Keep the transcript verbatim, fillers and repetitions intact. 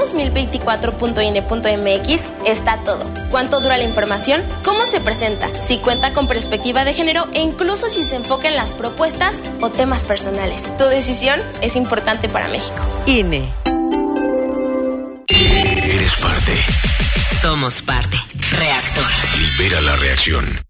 dos mil veinticuatro punto I N E punto M X está todo. ¿Cuánto dura la información? ¿Cómo se presenta? Si cuenta con perspectiva de género e incluso si se enfoca en las propuestas o temas personales. Tu decisión es importante para México. I N E. Eres parte. Somos parte. Reactor. Libera la reacción.